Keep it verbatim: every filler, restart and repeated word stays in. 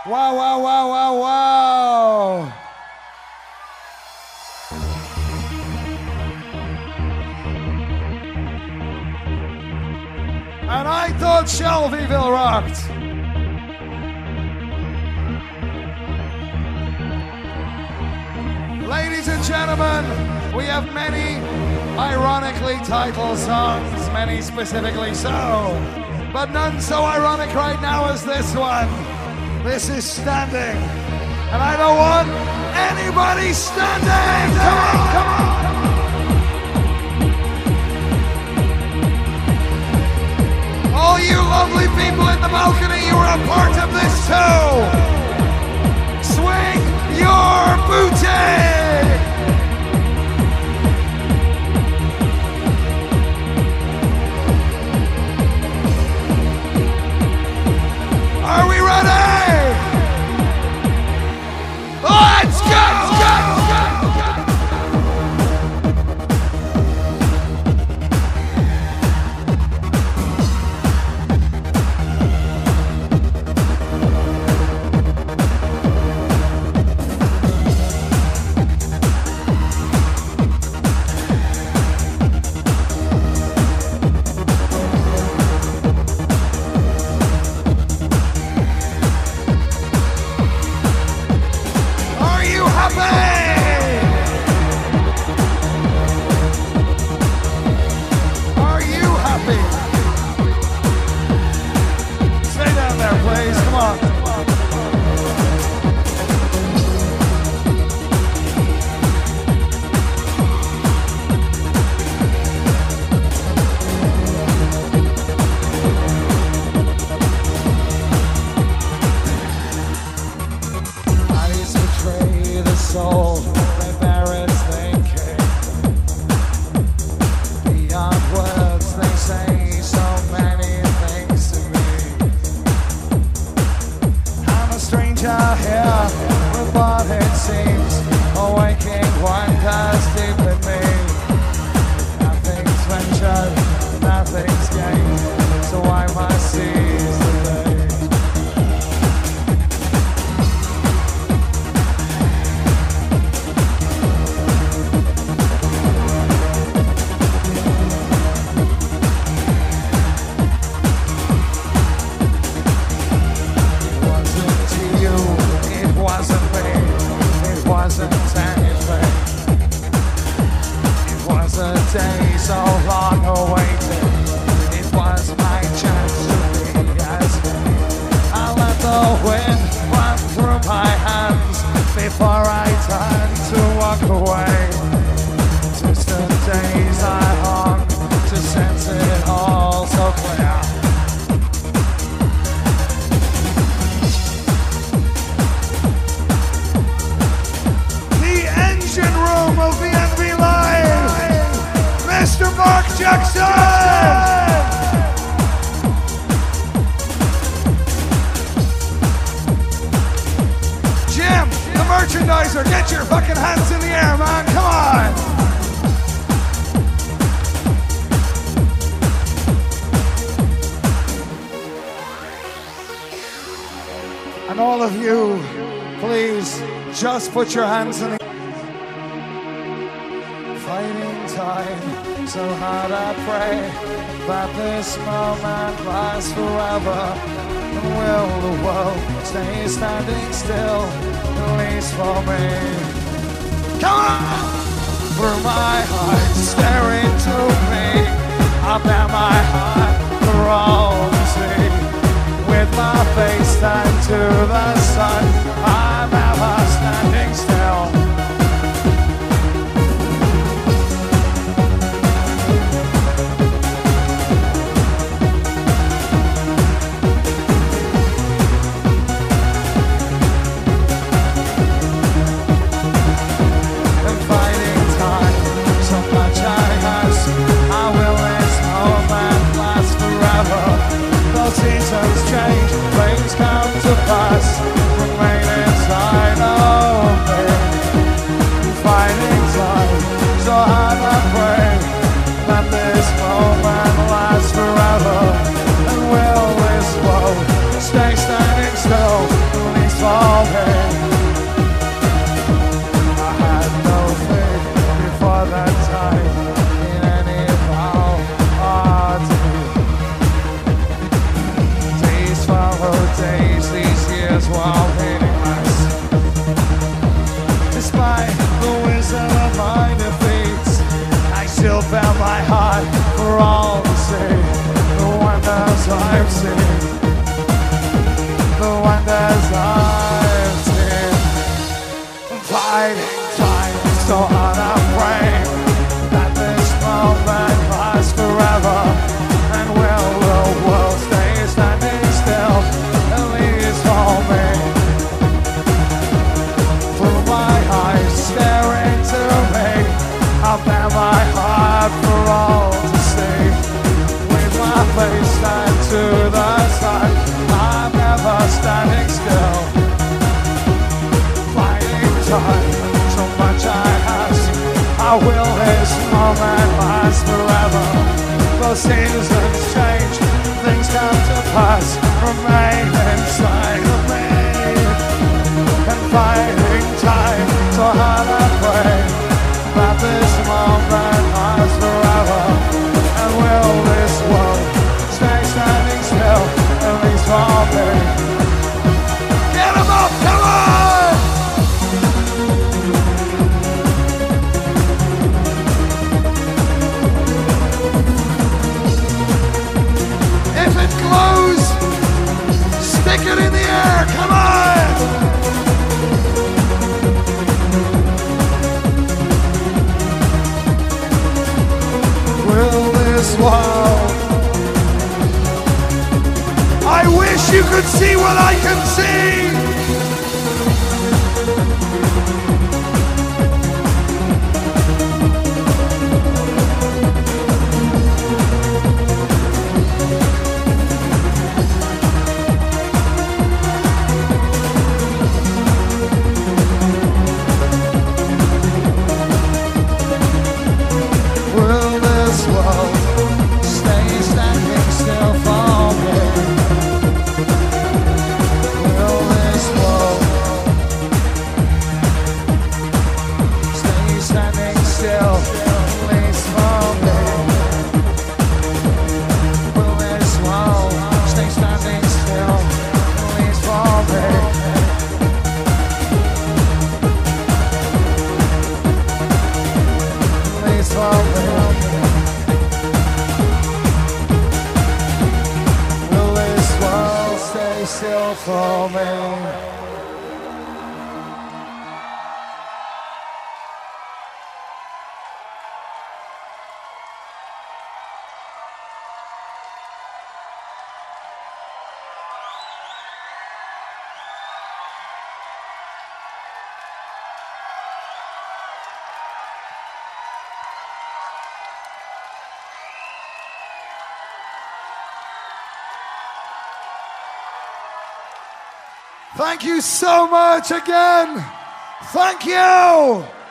Wow, wow, wow, wow, wow. And I thought Shelbyville rocked. Ladies and gentlemen, we have many ironically titled songs, many specifically so, but none so ironic right now as this one. This is Standing, and I don't want anybody standing! Come on, come on! All you lovely people in the balcony, you are a part of this too! Swing your booty! Are we ready? Let's go! Let's go! Get your fucking hands in the air, man. Come on. And all of you, please just put your hands in the air. Fighting time, so hard I pray that this moment lasts forever. And will the world stay standing still? At least for me. Come on! Through my heart, stare into me. I bear my heart for all to see. With my face turned to the sun, I'm ever standing still. Seasons change, things come to pass. Remain inside of me. Fighting time, so hard I pray that this moment lasts forever. And will this world stay standing still? At least all to see. The wonders I've seen. The wonders I've seen. Fighting time so unafraid that this moment lasts forever. And will the world stay standing still, at least for me? Through my eyes staring to me, I'll bear my heart for all to see. With my face turned to the sun, I'm never standing still. Fighting time, so much I ask. How will this moment last forever? The seasons change, things come to pass. Remain inside of me. And fighting time, so hard I pray that this moment lasts forever. And will this world stay standing still, at least for me? Get 'em up, come on! If it glows, stick it in the air, come on! Will this world? I wish you could see what I can see. Will this world stay standing still for me? Will this world stay standing still, at least for me? Will this world stay standing still, at least for me? At least for me. Will this world stay still for me? Thank you so much again. Thank you.